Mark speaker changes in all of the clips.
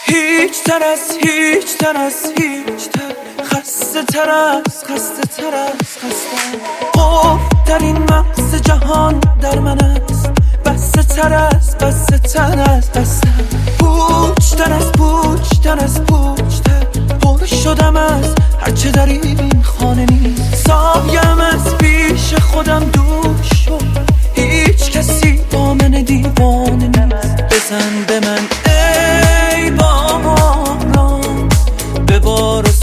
Speaker 1: هیچ تر خسته تر از خسته قفل در این مغز جهان در من است، بسته تر از دستم، پوچ تر پر شدم از هرچه در این خانه نیست. سایم از پیش خودم دور شد، هیچ کسی با من دیوانه نیست. بزن به من ای باران، ببار و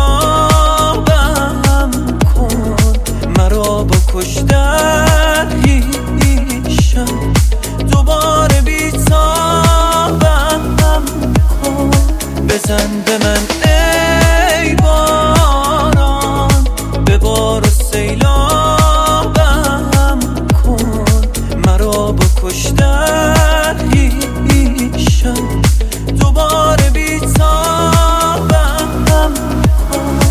Speaker 1: سیلابم کن، مرا با کشتن هیشم دوباره بیتابم کن. بزن به من ای باران، ببار و سیلابم کن، مرا با کشتن هیشم دوباره بیتابم کن.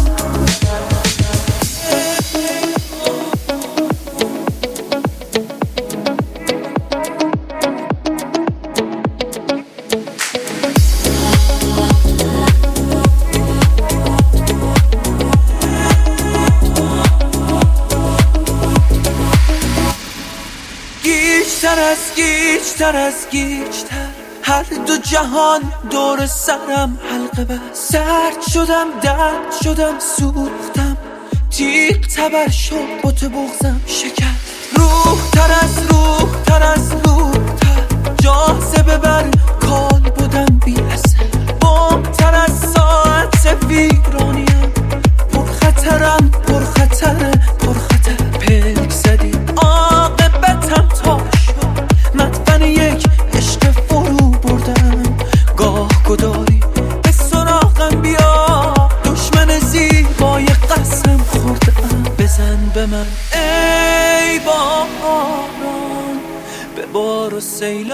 Speaker 1: گیجتر هر دو جهان دور سرم حلقه بست. سرد شدم، درد شدم، سوختم، تیغ تبر شد، بت بغزم شکست. روح تر جاذبه بر کال بودم بی اثر. بم تر از ساعت ویرانیم، پرخطرم، پرخطر پلک زدی عاقبتم تا شد مدفن یک عشق فرو بردم. گاه گداری به سراغم بیا، دشمن زیبای قسم خوردم. بزن به من ای باران، ببار و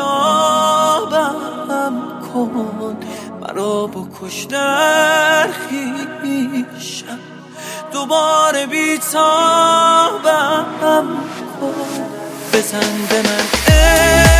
Speaker 1: سیلابم کن، مرا با کشتن خویشم دوباره بیتابم کن. بزن به من